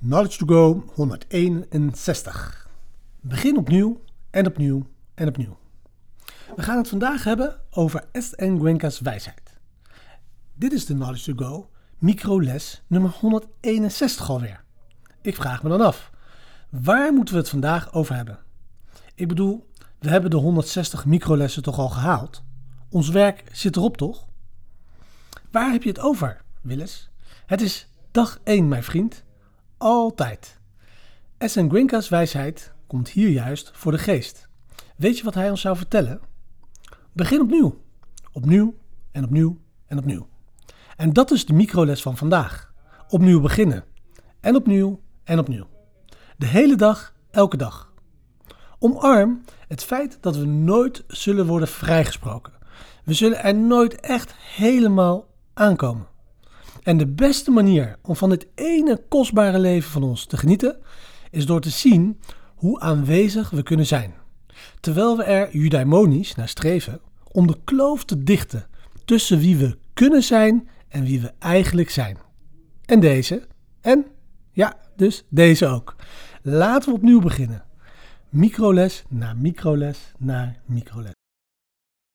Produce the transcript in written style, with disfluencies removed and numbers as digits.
Knowledge to Go 161. Begin opnieuw en opnieuw en opnieuw. We gaan het vandaag hebben over S.N. Goenka's wijsheid. Dit is de Knowledge to Go microles nummer 161 alweer. Ik vraag me dan af, waar moeten we het vandaag over hebben? Ik bedoel, we hebben de 160 microlessen toch al gehaald? Ons werk zit erop toch? Waar heb je het over, Willis? Het is dag 1, mijn vriend. Altijd. S.N. Goenka's wijsheid komt hier juist voor de geest. Weet je wat hij ons zou vertellen? Begin opnieuw. Opnieuw en opnieuw en opnieuw. En dat is de microles van vandaag. Opnieuw beginnen. En opnieuw en opnieuw. De hele dag, elke dag. Omarm het feit dat we nooit zullen worden vrijgesproken. We zullen er nooit echt helemaal aankomen. En de beste manier om van dit ene kostbare leven van ons te genieten, is door te zien hoe aanwezig we kunnen zijn. Terwijl we er eudaimonisch naar streven om de kloof te dichten tussen wie we kunnen zijn en wie we eigenlijk zijn. En deze. En ja, dus deze ook. Laten we opnieuw beginnen. Microles na microles na microles.